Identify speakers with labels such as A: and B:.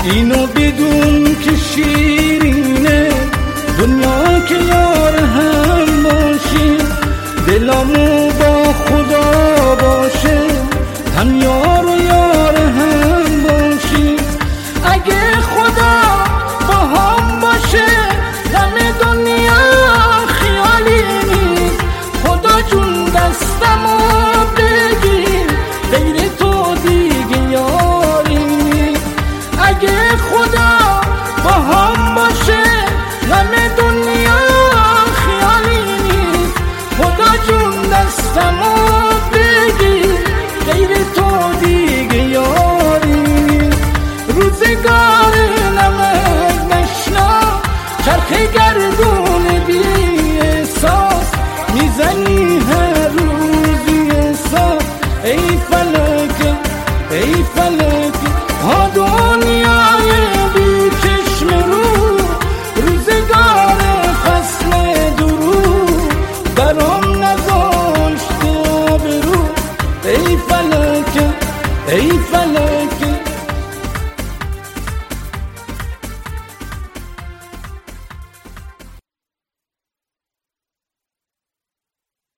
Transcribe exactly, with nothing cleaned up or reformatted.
A: اینو بدون که شیرینه دنیا که یار هم باشیم، دلمو با خدا باشه هم یار و یار هم باشیم. اگه خدا با هم باشه همه دنیا خیالی نیست. خدا جون دستمو بگیر غیر تو دیگه یاری نیست. اگه خدا با هم باشه همه دنیا خیالی نیست. خدا جون دستمو بگیر غیر تو دیگه یاری نیست. روزگار نمک نشنا چرخ گردون بی احساس میزنی هر روزی احساس. ای فلک ای فلک ها دنیای بی چشم رو، روزگار فصل درو برام نذاشت آبرو. ای فلک ای فلک